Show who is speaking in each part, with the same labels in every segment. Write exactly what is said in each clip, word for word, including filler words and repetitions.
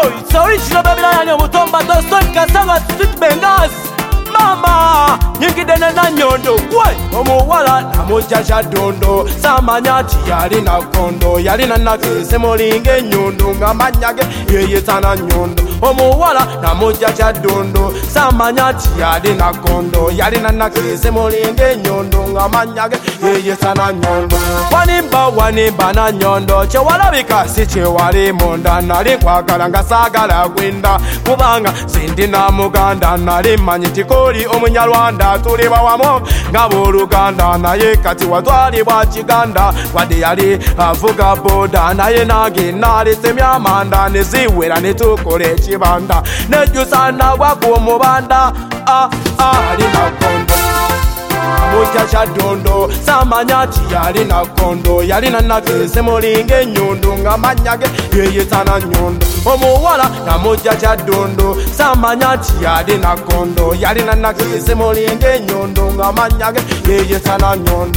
Speaker 1: it's original Babylon and Mutomba Doston Kasanga Street Bengas. Mama, nyingidene na nyondo kwe omuwala namujaja dondo samanyati yali na kondo yali na nakese molinge nyondo ngamanyage yeye sana nyondo omuwala namujaja dondo samanyati yali na kondo yali na nakese molinge nyondo ngamanyage yeye sana nyondo wanimba wanimba na nyondo che walabika si che wali monda nali kwagala ngasagala kwenda kubanga sindi na muganda nali manyitiko Oli omunyarwanda tuli bawamo ngabo Luganda naye kati watwalibwa Kiganda wadde yali avuga boda naye nange nalese myamanda neziwera netukole ekibanda nejusana gwaku omubanda ah ah ali na kondo Mujaja dondo samanyati yali na kondo yali na nakese molinge nyondo ngamanyage yeye sana nyondo omuwala na mujaja dondo samanyati yali na kondo yali na nakese molinge nyondo ngamanyage yeye sana nyondo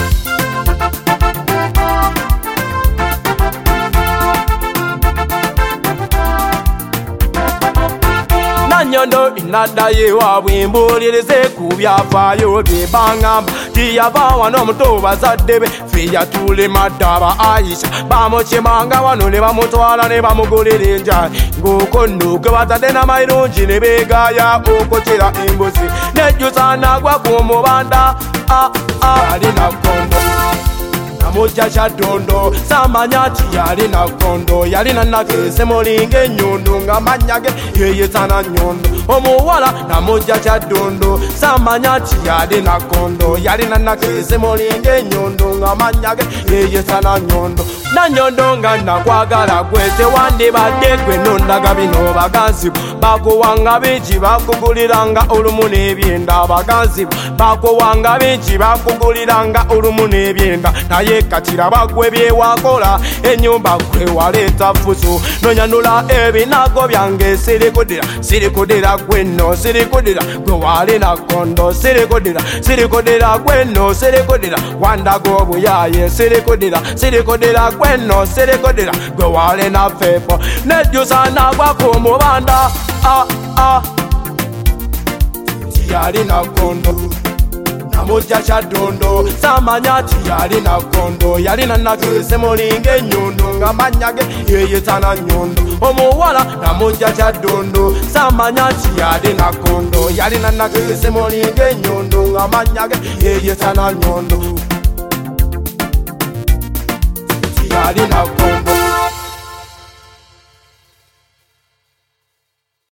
Speaker 1: Nyondo inadaye wabwimbulirize kubyafaayo byebangamba tiyava wano omuto bazadde be fiya tule madaba Aisha bamukyemanga wano ne bamutwala ne bamugulira enjali ng'okonno gwe batadde n'amayirungi ne beegaya okokera embuzi nejjusana gwa ku mubanda ah ah ali na kondo Mujaja dondo samanyati yali na kondo yali na nakese molinge nyondo ngamanyage yeye sana nyondo omuwala na mujaja dondo samanyati yali na kondo yali na nakese molinge nyondo ngamanyage yeye sana nyondo na nyondo nga nakwagala gwete wandi badde gwe nondaga bino baganzi bakuwanga bingi bakuguliranga olumu n'ebyenda abaganzi bakuwanga bingi bakuguliranga olumu n'ebyenda naye katira bagwe byewakola enyumba gwe waleeta fuso nonyanula ebinago byange sirikodera sirikodera gwenno sirikodera gwe wali na kondo sirikodera sirikodera gwenno sirikodera wandago obuyaye sirikodera sirikodera gwenno sirikodera gwe wali na fepo nejjusana gwako mubanda ah ah yali na kondo Mujaja dondo samanyati yali na kondo yali na nakese molinge nyondo ngamanyage yeye sana nyondo omuwala na mujaja dondo samanyati yali na kondo yali na nakese molinge nyondo ngamanyage yeye sana nyondo yali na kondo